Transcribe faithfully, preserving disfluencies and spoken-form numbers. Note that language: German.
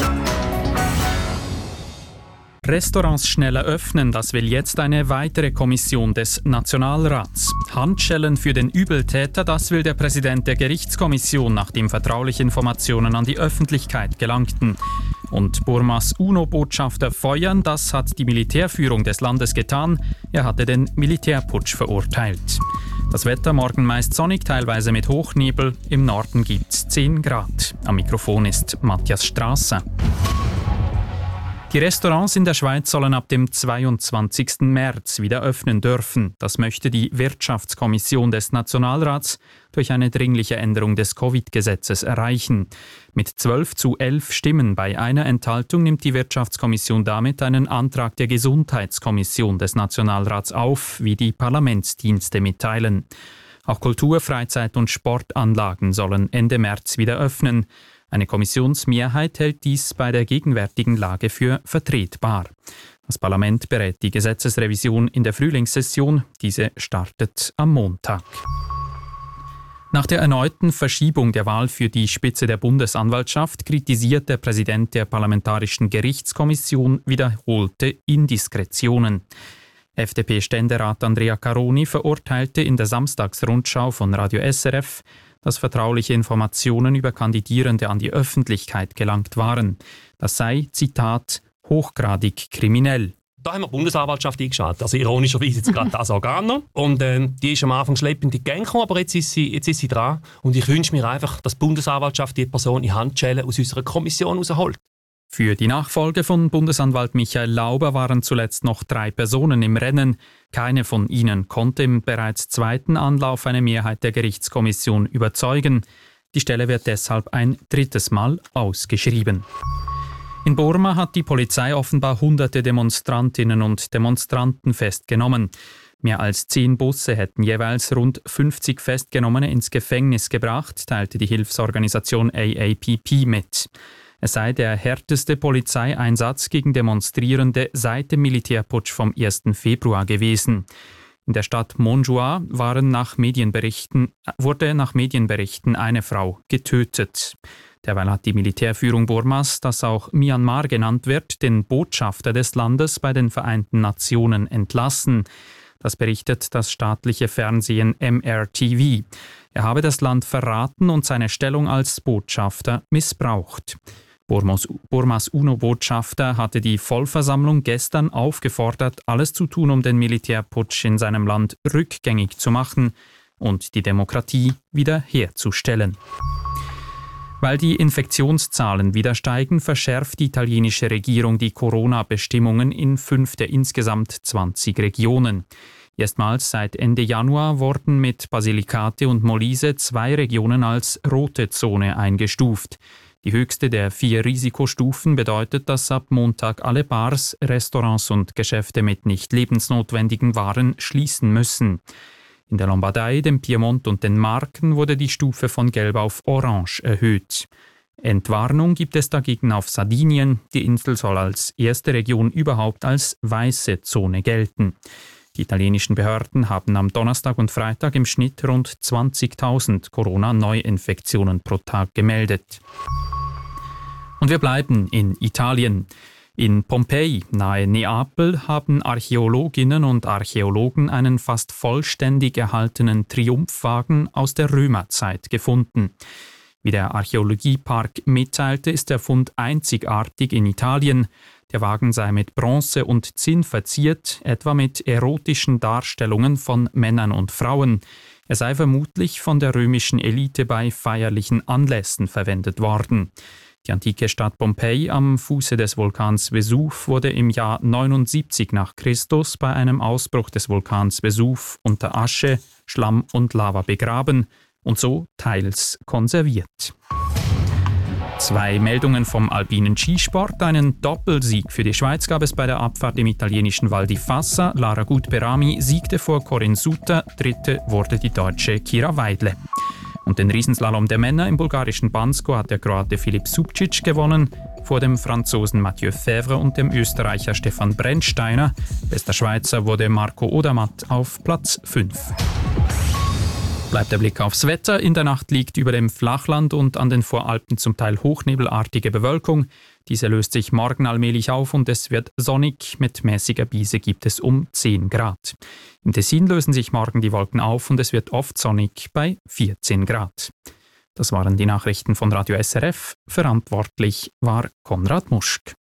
Restaurants schneller öffnen, das will jetzt eine weitere Kommission des Nationalrats. Handschellen für den Übeltäter, das will der Präsident der Gerichtskommission, nachdem vertrauliche Informationen an die Öffentlichkeit gelangten. Und Burmas UNO-Botschafter feuern, das hat die Militärführung des Landes getan. Er hatte den Militärputsch verurteilt. Das Wetter morgen meist sonnig, teilweise mit Hochnebel. Im Norden gibt's zehn Grad. Am Mikrofon ist Matthias Strasser. Die Restaurants in der Schweiz sollen ab dem zweiundzwanzigsten März wieder öffnen dürfen. Das möchte die Wirtschaftskommission des Nationalrats durch eine dringliche Änderung des Covid-Gesetzes erreichen. Mit zwölf zu elf Stimmen bei einer Enthaltung nimmt die Wirtschaftskommission damit einen Antrag der Gesundheitskommission des Nationalrats auf, wie die Parlamentsdienste mitteilen. Auch Kultur-, Freizeit- und Sportanlagen sollen Ende März wieder öffnen. Eine Kommissionsmehrheit hält dies bei der gegenwärtigen Lage für vertretbar. Das Parlament berät die Gesetzesrevision in der Frühlingssession. Diese startet am Montag. Nach der erneuten Verschiebung der Wahl für die Spitze der Bundesanwaltschaft kritisiert der Präsident der Parlamentarischen Gerichtskommission wiederholte Indiskretionen. F D P-Ständerat Andrea Caroni verurteilte in der Samstagsrundschau von Radio S R F, dass vertrauliche Informationen über Kandidierende an die Öffentlichkeit gelangt waren. Das sei, Zitat, hochgradig kriminell. Da haben wir die Bundesanwaltschaft eingeschaltet, also ironischerweise jetzt gerade das Organ noch. Und ähm, die ist am Anfang schleppend in die Gänge gekommen, aber jetzt ist, sie, jetzt ist sie dran. Und ich wünsche mir einfach, dass die Bundesanwaltschaft die Person in Handschellen aus unserer Kommission rausholt. Für die Nachfolge von Bundesanwalt Michael Lauber waren zuletzt noch drei Personen im Rennen. Keine von ihnen konnte im bereits zweiten Anlauf eine Mehrheit der Gerichtskommission überzeugen. Die Stelle wird deshalb ein drittes Mal ausgeschrieben. In Burma hat die Polizei offenbar hunderte Demonstrantinnen und Demonstranten festgenommen. Mehr als zehn Busse hätten jeweils rund fünfzig Festgenommene ins Gefängnis gebracht, teilte die Hilfsorganisation A A P P mit. Es sei der härteste Polizeieinsatz gegen Demonstrierende seit dem Militärputsch vom ersten Februar gewesen. In der Stadt Monjoie waren nach Medienberichten, wurde nach Medienberichten eine Frau getötet. Derweil hat die Militärführung Burmas, das auch Myanmar genannt wird, den Botschafter des Landes bei den Vereinten Nationen entlassen. Das berichtet das staatliche Fernsehen M R T V. Er habe das Land verraten und seine Stellung als Botschafter missbraucht. Burmas, Burmas UNO-Botschafter hatte die Vollversammlung gestern aufgefordert, alles zu tun, um den Militärputsch in seinem Land rückgängig zu machen und die Demokratie wiederherzustellen. Weil die Infektionszahlen wieder steigen, verschärft die italienische Regierung die Corona-Bestimmungen in fünf der insgesamt zwanzig Regionen. Erstmals seit Ende Januar wurden mit Basilicate und Molise zwei Regionen als rote Zone eingestuft. Die höchste der vier Risikostufen bedeutet, dass ab Montag alle Bars, Restaurants und Geschäfte mit nicht lebensnotwendigen Waren schließen müssen. In der Lombardei, dem Piemont und den Marken wurde die Stufe von Gelb auf Orange erhöht. Entwarnung gibt es dagegen auf Sardinien. Die Insel soll als erste Region überhaupt als weiße Zone gelten. Die italienischen Behörden haben am Donnerstag und Freitag im Schnitt rund zwanzigtausend Corona-Neuinfektionen pro Tag gemeldet. Und wir bleiben in Italien. In Pompeji, nahe Neapel, haben Archäologinnen und Archäologen einen fast vollständig erhaltenen Triumphwagen aus der Römerzeit gefunden. Wie der Archäologiepark mitteilte, ist der Fund einzigartig in Italien. Der Wagen sei mit Bronze und Zinn verziert, etwa mit erotischen Darstellungen von Männern und Frauen. Er sei vermutlich von der römischen Elite bei feierlichen Anlässen verwendet worden. Die antike Stadt Pompeji am Fuße des Vulkans Vesuv wurde im Jahr neunundsiebzig nach Christus bei einem Ausbruch des Vulkans Vesuv unter Asche, Schlamm und Lava begraben und so teils konserviert. Zwei Meldungen vom alpinen Skisport. Einen Doppelsieg für die Schweiz gab es bei der Abfahrt im italienischen Val di Fassa. Lara Gut-Berami siegte vor Corinne Suter, dritte wurde die deutsche Kira Weidle. Und den Riesenslalom der Männer im bulgarischen Bansko hat der Kroate Filip Subčić gewonnen, vor dem Franzosen Mathieu Fèvre und dem Österreicher Stefan Brennsteiner. Bester Schweizer wurde Marco Odermatt auf Platz fünf. Bleibt der Blick aufs Wetter. In der Nacht liegt über dem Flachland und an den Voralpen zum Teil hochnebelartige Bewölkung. Diese löst sich morgen allmählich auf und es wird sonnig. Mit mäßiger Brise gibt es um zehn Grad. Im Tessin lösen sich morgen die Wolken auf und es wird oft sonnig bei vierzehn Grad. Das waren die Nachrichten von Radio S R F. Verantwortlich war Konrad Muschk.